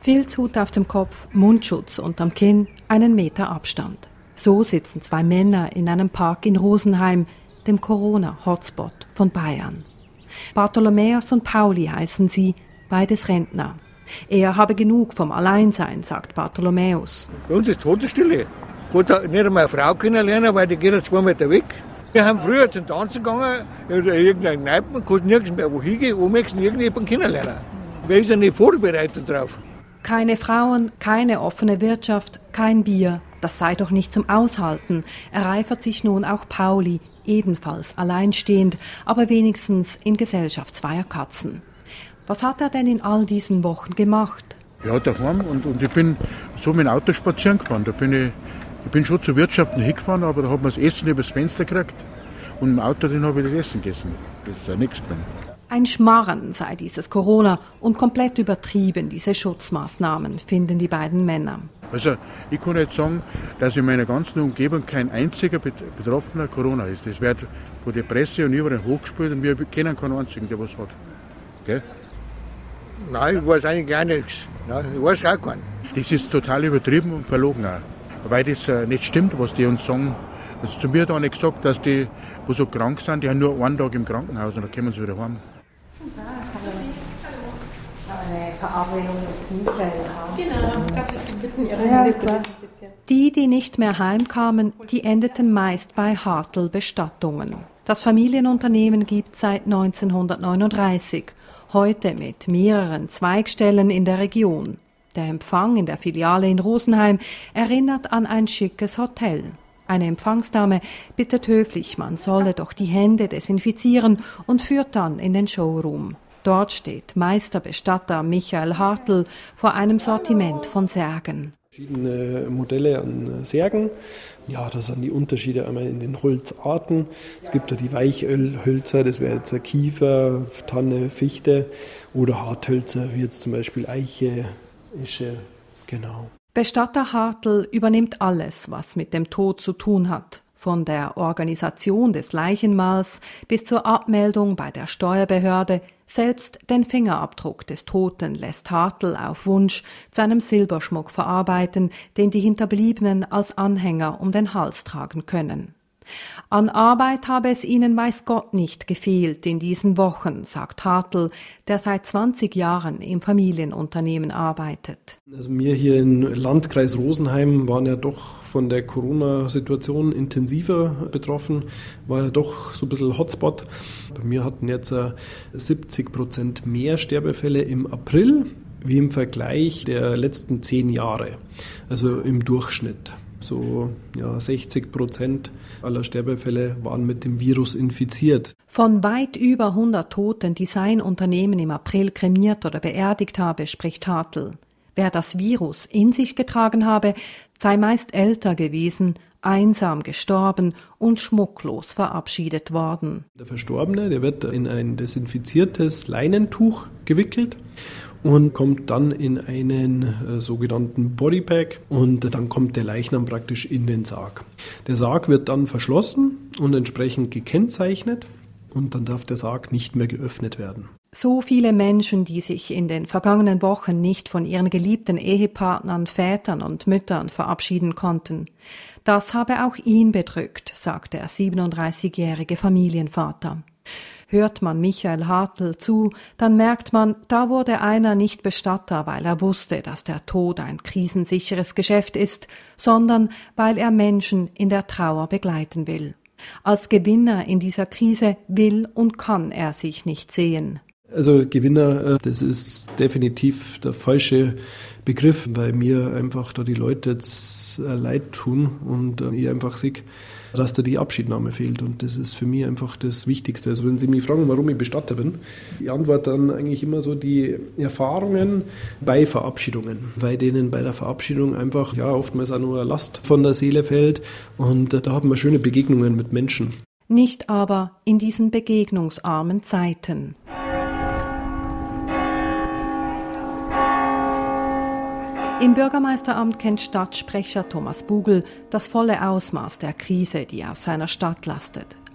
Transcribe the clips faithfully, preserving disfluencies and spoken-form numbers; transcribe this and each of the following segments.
Filzhut auf dem Kopf, Mundschutz unterm Kinn, einen Meter Abstand. So sitzen zwei Männer in einem Park in Rosenheim, dem Corona-Hotspot von Bayern. Bartholomäus und Pauli heißen sie, beides Rentner. Er habe genug vom Alleinsein, sagt Bartholomäus. Bei uns ist Totenstille. Gut, nicht einmal eine Frau kennenlernen, weil die geht ja zwei Meter weg. Wir haben früher zum Tanzen gegangen, in irgendeiner Kneipe, man konnte nirgends mehr wo hingehen, wo möchten irgendjemanden kennenlernen. Wer ist ja nicht vorbereitet drauf? Keine Frauen, keine offene Wirtschaft, kein Bier. Das sei doch nicht zum Aushalten, ereifert sich nun auch Pauli, ebenfalls alleinstehend, aber wenigstens in Gesellschaft zweier Katzen. Was hat er denn in all diesen Wochen gemacht? Ja, daheim und, und ich bin so mit dem Auto spazieren gefahren. Da bin ich, ich bin schon zur Wirtschaft hingefahren, aber da hat man das Essen übers Fenster gekriegt und im Auto dann habe ich das Essen gegessen. Das ist ja nichts gewesen. Ein Schmarren sei dieses Corona und komplett übertrieben, diese Schutzmaßnahmen, finden die beiden Männer. Also ich kann jetzt sagen, dass in meiner ganzen Umgebung kein einziger Betroffener Corona ist. Das wird von der Presse und überall hochgespielt und wir kennen keinen einzigen, der was hat. Gell? Nein, ich weiß eigentlich gar nichts. Nein, ich weiß auch keinen. Das ist total übertrieben und verlogen auch. Weil das äh, nicht stimmt, was die uns sagen. Also zu mir hat einer gesagt, dass die, die so krank sind, die haben nur einen Tag im Krankenhaus und dann kommen sie wieder heim. Eine Verabredung mit Michael haben. Genau, darf ich Sie bitten, Ihre Hände zu desinfizieren? Die, die nicht mehr heimkamen, die endeten meist bei Hartl Bestattungen. Das Familienunternehmen gibt seit neunzehnhundertneununddreißig, heute mit mehreren Zweigstellen in der Region. Der Empfang in der Filiale in Rosenheim erinnert an ein schickes Hotel. Eine Empfangsdame bittet höflich, man solle doch die Hände desinfizieren und führt dann in den Showroom. Dort steht Meisterbestatter Michael Hartl vor einem Sortiment von Särgen. Verschiedene Modelle an Särgen. Ja, das sind die Unterschiede einmal in den Holzarten. Es gibt ja die Weichölhölzer, das wäre jetzt Kiefer, Tanne, Fichte oder Harthölzer, wie jetzt zum Beispiel Eiche, Esche, genau. Bestatter Hartl übernimmt alles, was mit dem Tod zu tun hat. Von der Organisation des Leichenmahls bis zur Abmeldung bei der Steuerbehörde. Selbst den Fingerabdruck des Toten lässt Hartl auf Wunsch zu einem Silberschmuck verarbeiten, den die Hinterbliebenen als Anhänger um den Hals tragen können. An Arbeit habe es ihnen weiß Gott nicht gefehlt in diesen Wochen, sagt Hartl, der seit zwanzig Jahren im Familienunternehmen arbeitet. Also wir hier im Landkreis Rosenheim waren ja doch von der Corona-Situation intensiver betroffen, war ja doch so ein bisschen Hotspot. Wir hatten jetzt siebzig Prozent mehr Sterbefälle im April wie im Vergleich der letzten zehn Jahre, also im Durchschnitt. So ja, sechzig Prozent aller Sterbefälle waren mit dem Virus infiziert. Von weit über hundert Toten, die sein Unternehmen im April kremiert oder beerdigt habe, spricht Hartl. Wer das Virus in sich getragen habe, sei meist älter gewesen, einsam gestorben und schmucklos verabschiedet worden. Der Verstorbene, der wird in ein desinfiziertes Leinentuch gewickelt und kommt dann in einen äh, sogenannten Bodypack und dann kommt der Leichnam praktisch in den Sarg. Der Sarg wird dann verschlossen und entsprechend gekennzeichnet und dann darf der Sarg nicht mehr geöffnet werden. So viele Menschen, die sich in den vergangenen Wochen nicht von ihren geliebten Ehepartnern, Vätern und Müttern verabschieden konnten. Das habe auch ihn bedrückt, sagt der siebenunddreißigjährige Familienvater. Hört man Michael Hartl zu, dann merkt man, da wurde einer nicht Bestatter, weil er wusste, dass der Tod ein krisensicheres Geschäft ist, sondern weil er Menschen in der Trauer begleiten will. Als Gewinner in dieser Krise will und kann er sich nicht sehen. Also Gewinner, das ist definitiv der falsche Begriff, weil mir einfach da die Leute jetzt leid tun und ich einfach sehe, dass da die Abschiednahme fehlt und das ist für mich einfach das Wichtigste. Also wenn Sie mich fragen, warum ich Bestatter bin, ich antworte dann eigentlich immer so die Erfahrungen bei Verabschiedungen, weil denen bei der Verabschiedung einfach ja oftmals auch nur eine Last von der Seele fällt und da haben wir schöne Begegnungen mit Menschen. Nicht aber in diesen begegnungsarmen Zeiten. Im Bürgermeisteramt kennt Stadtsprecher Thomas Bugel das volle Ausmaß der Krise, die auf seiner Stadt lastet.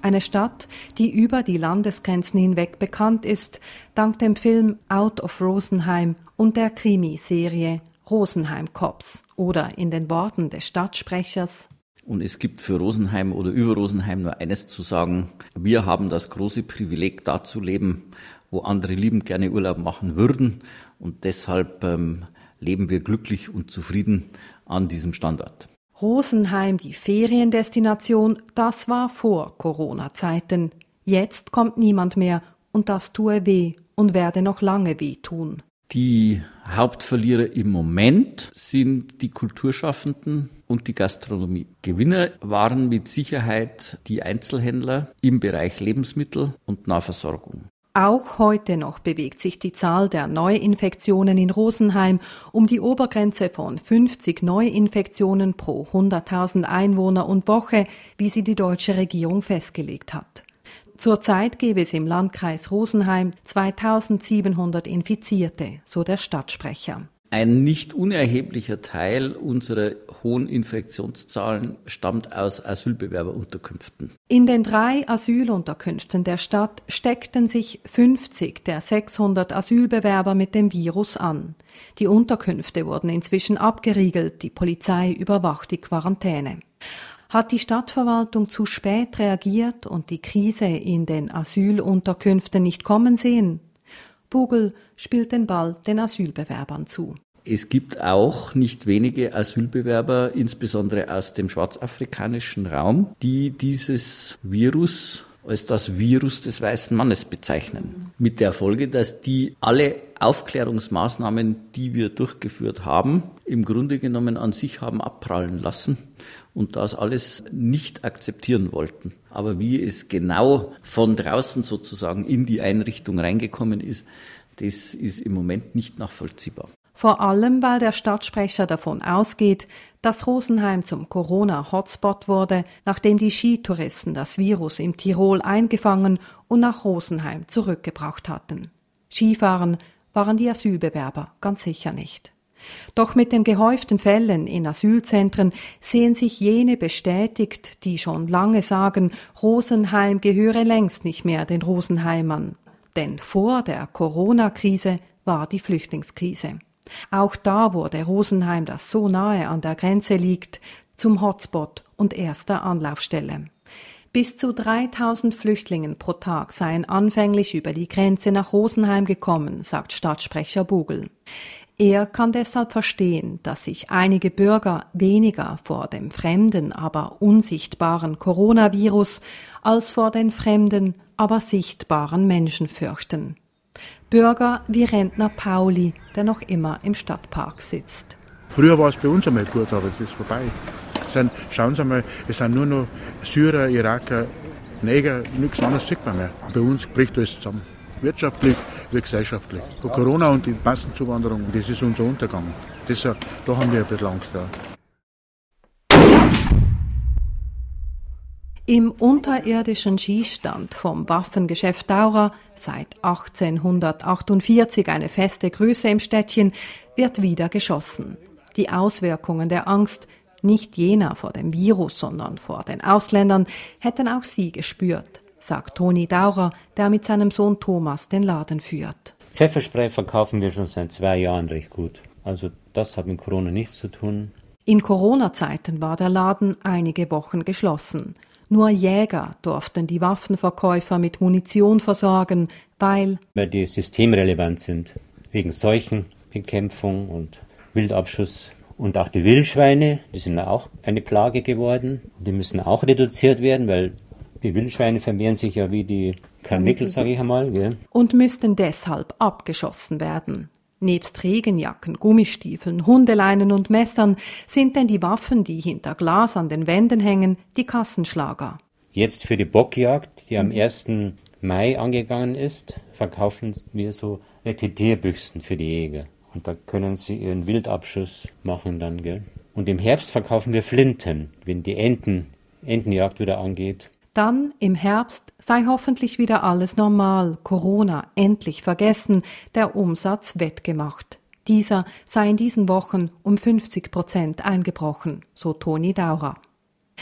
Eine Stadt, die über die Landesgrenzen hinweg bekannt ist, dank dem Film Out of Rosenheim und der Krimiserie Rosenheim Cops oder in den Worten des Stadtsprechers: Und es gibt für Rosenheim oder über Rosenheim nur eines zu sagen: Wir haben das große Privileg, da zu leben, wo andere liebend gerne Urlaub machen würden. Und deshalb ähm, leben wir glücklich und zufrieden an diesem Standort. Rosenheim, die Feriendestination, das war vor Corona-Zeiten. Jetzt kommt niemand mehr und das tue weh und werde noch lange wehtun. Die Hauptverlierer im Moment sind die Kulturschaffenden und die Gastronomie. Gewinner waren mit Sicherheit die Einzelhändler im Bereich Lebensmittel und Nahversorgung. Auch heute noch bewegt sich die Zahl der Neuinfektionen in Rosenheim um die Obergrenze von fünfzig Neuinfektionen pro hunderttausend Einwohner und Woche, wie sie die deutsche Regierung festgelegt hat. Zurzeit gäbe es im Landkreis Rosenheim zweitausendsiebenhundert Infizierte, so der Stadtsprecher. Ein nicht unerheblicher Teil unserer hohen Infektionszahlen stammt aus Asylbewerberunterkünften. In den drei Asylunterkünften der Stadt steckten sich fünfzig der sechshundert Asylbewerber mit dem Virus an. Die Unterkünfte wurden inzwischen abgeriegelt, die Polizei überwacht die Quarantäne. Hat die Stadtverwaltung zu spät reagiert und die Krise in den Asylunterkünften nicht kommen sehen? Bugel spielt den Ball den Asylbewerbern zu. Es gibt auch nicht wenige Asylbewerber, insbesondere aus dem schwarzafrikanischen Raum, die dieses Virus als das Virus des weißen Mannes bezeichnen. Mit der Folge, dass die alle Aufklärungsmaßnahmen, die wir durchgeführt haben, im Grunde genommen an sich haben abprallen lassen und das alles nicht akzeptieren wollten. Aber wie es genau von draußen sozusagen in die Einrichtung reingekommen ist, das ist im Moment nicht nachvollziehbar. Vor allem, weil der Stadtsprecher davon ausgeht, dass Rosenheim zum Corona-Hotspot wurde, nachdem die Skitouristen das Virus im Tirol eingefangen und nach Rosenheim zurückgebracht hatten. Skifahren waren die Asylbewerber ganz sicher nicht. Doch mit den gehäuften Fällen in Asylzentren sehen sich jene bestätigt, die schon lange sagen, Rosenheim gehöre längst nicht mehr den Rosenheimern. Denn vor der Corona-Krise war die Flüchtlingskrise. Auch da wurde Rosenheim, das so nahe an der Grenze liegt, zum Hotspot und erster Anlaufstelle. Bis zu dreitausend Flüchtlingen pro Tag seien anfänglich über die Grenze nach Rosenheim gekommen, sagt Stadtsprecher Bugel. Er kann deshalb verstehen, dass sich einige Bürger weniger vor dem fremden, aber unsichtbaren Coronavirus als vor den fremden, aber sichtbaren Menschen fürchten. Bürger wie Rentner Pauli, der noch immer im Stadtpark sitzt. Früher war es bei uns einmal gut, aber es ist vorbei. Es sind, schauen Sie mal, es sind nur noch Syrer, Iraker, Neger, nichts anderes sieht man mehr. Bei uns bricht alles zusammen. Wirtschaftlich wie gesellschaftlich. Und Corona und die Massenzuwanderung, das ist unser Untergang. Deshalb, da haben wir ein bisschen Angst. Ja. Im unterirdischen Skistand vom Waffengeschäft Daurer, seit achtzehnhundertachtundvierzig eine feste Größe im Städtchen, wird wieder geschossen. Die Auswirkungen der Angst, nicht jener vor dem Virus, sondern vor den Ausländern, hätten auch sie gespürt, sagt Toni Daurer, der mit seinem Sohn Thomas den Laden führt. Pfefferspray verkaufen wir schon seit zwei Jahren recht gut. Also das hat mit Corona nichts zu tun. In Corona-Zeiten war der Laden einige Wochen geschlossen. Nur Jäger durften die Waffenverkäufer mit Munition versorgen, weil weil die systemrelevant sind, wegen Seuchenbekämpfung und Wildabschuss. Und auch die Wildschweine, die sind auch eine Plage geworden. Die müssen auch reduziert werden, weil die Wildschweine vermehren sich ja wie die Karnickel, sage ich einmal. Gell? Und müssten deshalb abgeschossen werden. Nebst Regenjacken, Gummistiefeln, Hundeleinen und Messern sind denn die Waffen, die hinter Glas an den Wänden hängen, die Kassenschlager. Jetzt für die Bockjagd, die am ersten Mai angegangen ist, verkaufen wir so Repetierbüchsen für die Jäger. Und da können sie ihren Wildabschuss machen dann, gell? Und im Herbst verkaufen wir Flinten, wenn die Enten, Entenjagd wieder angeht. Dann, im Herbst, sei hoffentlich wieder alles normal, Corona endlich vergessen, der Umsatz wettgemacht. Dieser sei in diesen Wochen um fünfzig Prozent eingebrochen, so Toni Daurer.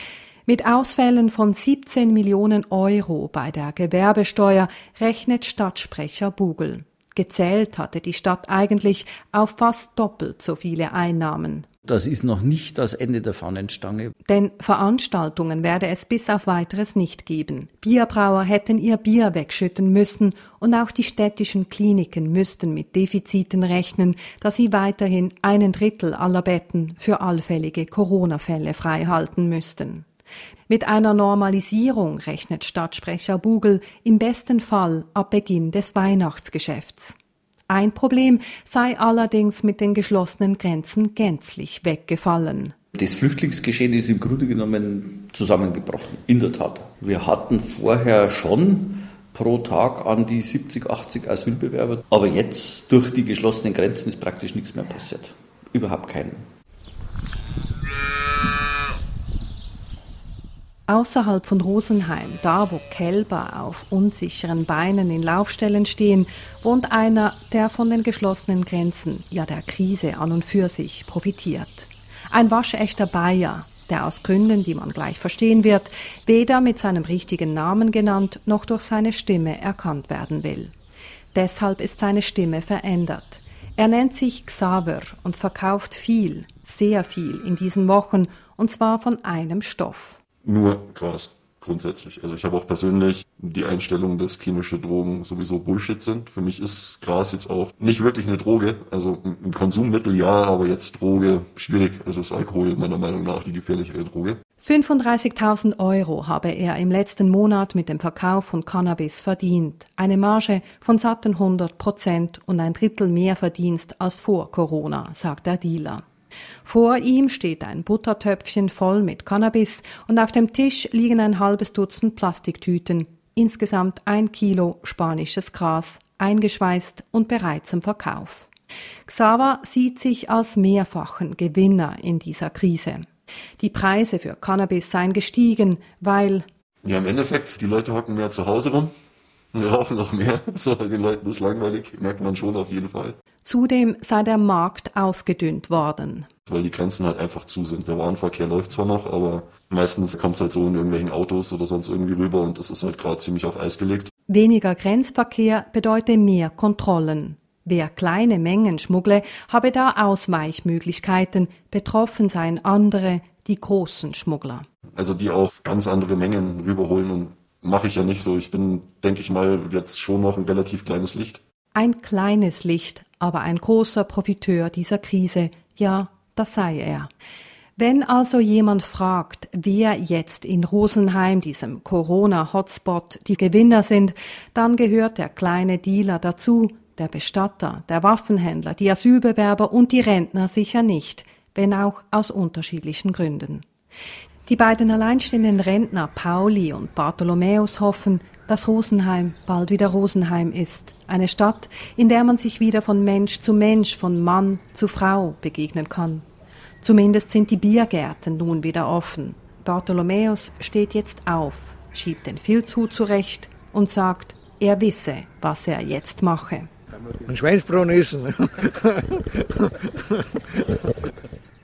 Mit Ausfällen von siebzehn Millionen Euro bei der Gewerbesteuer rechnet Stadtsprecher Bugel. Gezählt hatte die Stadt eigentlich auf fast doppelt so viele Einnahmen. Das ist noch nicht das Ende der Fahnenstange. Denn Veranstaltungen werde es bis auf Weiteres nicht geben. Bierbrauer hätten ihr Bier wegschütten müssen und auch die städtischen Kliniken müssten mit Defiziten rechnen, da sie weiterhin einen Drittel aller Betten für allfällige Corona-Fälle freihalten müssten. Mit einer Normalisierung rechnet Stadtsprecher Bugel im besten Fall ab Beginn des Weihnachtsgeschäfts. Ein Problem sei allerdings mit den geschlossenen Grenzen gänzlich weggefallen. Das Flüchtlingsgeschehen ist im Grunde genommen zusammengebrochen. In der Tat. Wir hatten vorher schon pro Tag an die siebzig, achtzig Asylbewerber. Aber jetzt durch die geschlossenen Grenzen ist praktisch nichts mehr passiert. Überhaupt keinen. Außerhalb von Rosenheim, da wo Kälber auf unsicheren Beinen in Laufstellen stehen, wohnt einer, der von den geschlossenen Grenzen, ja der Krise an und für sich profitiert. Ein waschechter Bayer, der aus Gründen, die man gleich verstehen wird, weder mit seinem richtigen Namen genannt, noch durch seine Stimme erkannt werden will. Deshalb ist seine Stimme verändert. Er nennt sich Xaver und verkauft viel, sehr viel in diesen Wochen, und zwar von einem Stoff. Nur Gras, grundsätzlich. Also ich habe auch persönlich die Einstellung, dass chemische Drogen sowieso Bullshit sind. Für mich ist Gras jetzt auch nicht wirklich eine Droge. Also ein Konsummittel ja, aber jetzt Droge schwierig. Es ist Alkohol meiner Meinung nach die gefährlichere Droge. fünfunddreißigtausend Euro habe er im letzten Monat mit dem Verkauf von Cannabis verdient. Eine Marge von satten hundert Prozent und ein Drittel mehr Verdienst als vor Corona, sagt der Dealer. Vor ihm steht ein Buttertöpfchen voll mit Cannabis und auf dem Tisch liegen ein halbes Dutzend Plastiktüten, insgesamt ein Kilo spanisches Gras, eingeschweißt und bereit zum Verkauf. Xaver sieht sich als mehrfachen Gewinner in dieser Krise. Die Preise für Cannabis seien gestiegen, weil... Ja, im Endeffekt, die Leute hocken mehr zu Hause rum, rauchen noch mehr, so, den Leuten ist langweilig, merkt man schon auf jeden Fall. Zudem sei der Markt ausgedünnt worden. Weil die Grenzen halt einfach zu sind. Der Warenverkehr läuft zwar noch, aber meistens kommt es halt so in irgendwelchen Autos oder sonst irgendwie rüber und das ist halt gerade ziemlich auf Eis gelegt. Weniger Grenzverkehr bedeutet mehr Kontrollen. Wer kleine Mengen schmuggle, habe da Ausweichmöglichkeiten. Betroffen seien andere, die großen Schmuggler. Also die auch ganz andere Mengen rüberholen und mache ich ja nicht so. Ich bin, denke ich mal, jetzt schon noch ein relativ kleines Licht. Ein kleines Licht, aber ein großer Profiteur dieser Krise. Ja, das sei er. Wenn also jemand fragt, wer jetzt in Rosenheim, diesem Corona-Hotspot, die Gewinner sind, dann gehört der kleine Dealer dazu, der Bestatter, der Waffenhändler, die Asylbewerber und die Rentner sicher nicht, wenn auch aus unterschiedlichen Gründen. Die beiden alleinstehenden Rentner Pauli und Bartholomäus hoffen, dass Rosenheim bald wieder Rosenheim ist. Eine Stadt, in der man sich wieder von Mensch zu Mensch, von Mann zu Frau begegnen kann. Zumindest sind die Biergärten nun wieder offen. Bartholomäus steht jetzt auf, schiebt den Filzhut zurecht und sagt, er wisse, was er jetzt mache. Ein Schweinsbraten essen.